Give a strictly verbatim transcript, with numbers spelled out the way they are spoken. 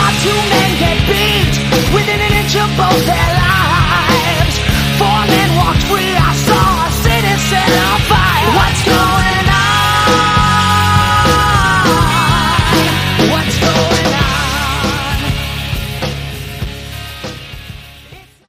two men get beat within an inch of both their lives. Four men walked free. I